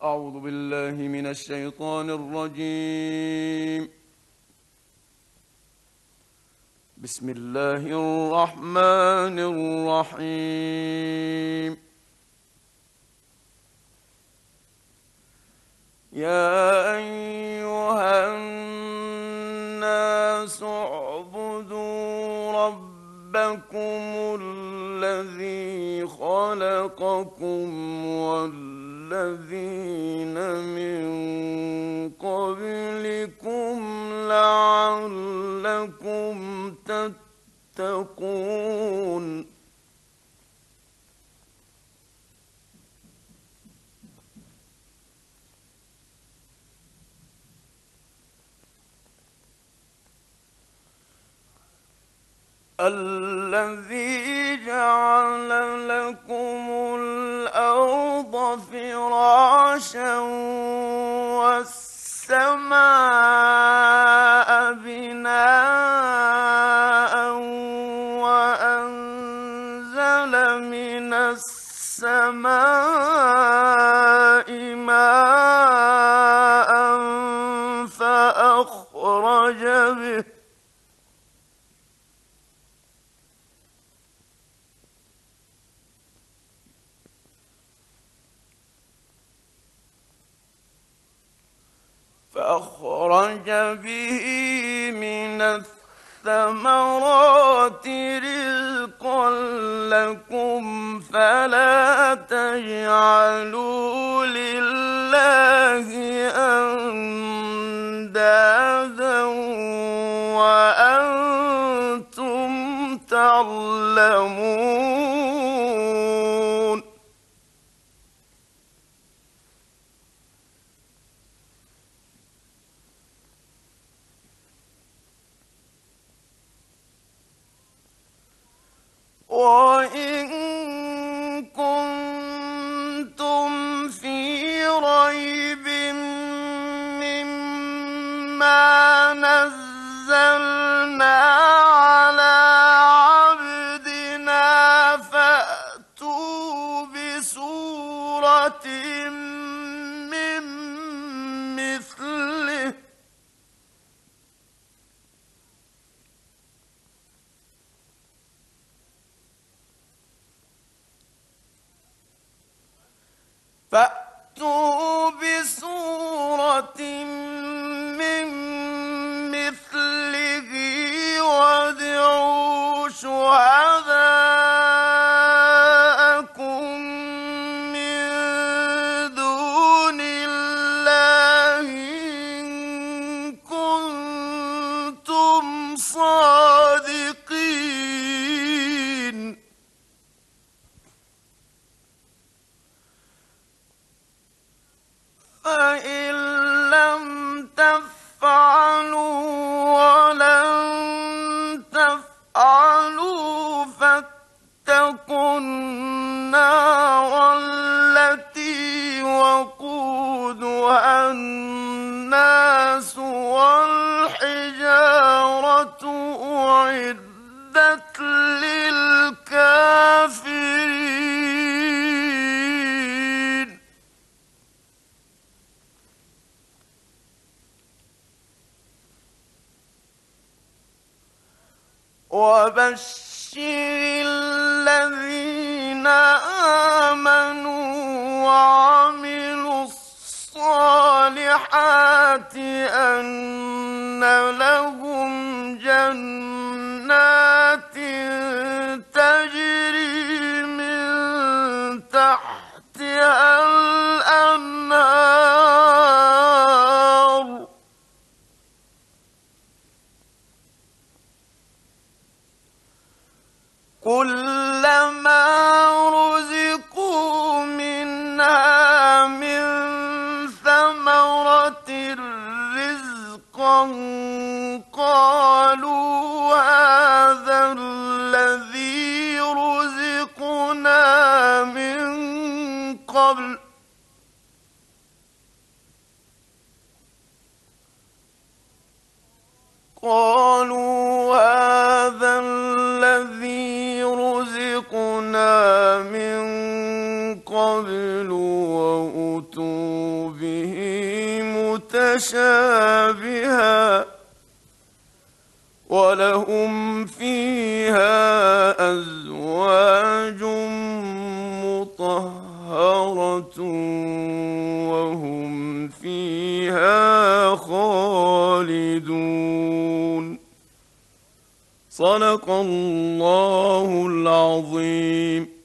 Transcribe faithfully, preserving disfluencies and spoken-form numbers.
أعوذ بالله من الشيطان الرجيم. بسم الله الرحمن الرحيم. يا أيها الناس اعبدوا ربكم الذي خلقكم والذين من قبلكم لعلكم تتقون. الذي جعل لكم الأرض فراشا والسماء بناء وأنزل من السماء ماء فأخرج به فأخرج به من الثمرات رزقا لكم فلا تجعلوا لله أندادا وأنتم تعلمون. وإن كنتم في ريب مما نزلنا على عبدنا فأتوا بسورة من مثله فأتوا بسورة من مثله وادعوا شهداءكم من دون الله إن كنتم صادقين. فإن لم تفعلوا ولن تفعلوا فاتقوا النار التي وقودها الناس والحجارة أعدت للكافرين. وبشر الذين آمنوا وعملوا الصالحات أن لهم جنات تجري من تحتها الأنهار كلما رزقوا منها من ثمرة رزقا قالوا هذا الذي رزقنا من قبل قالوا هذا الذي رزقنا من قبل وأتوا به متشابها ولهم فيها أزواج مطهرة وهم فيها خالدون. صدق الله العظيم.